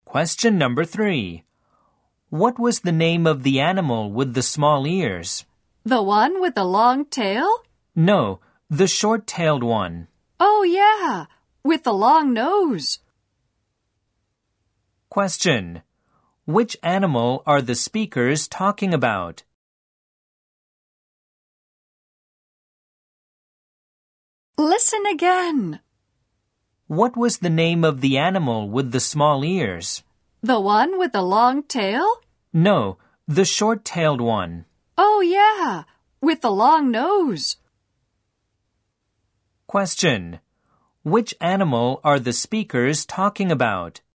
Question number 3. What was the name of the animal with the small ears? The one with the long tail? No, the short-tailed one. Oh, yeah, with the long nose. Question. Which animal are the speakers talking about? Listen again. What was the name of the animal with the small ears? The one with the long tail? No, the short-tailed one. Oh, yeah, with the long nose. Question. Which animal are the speakers talking about?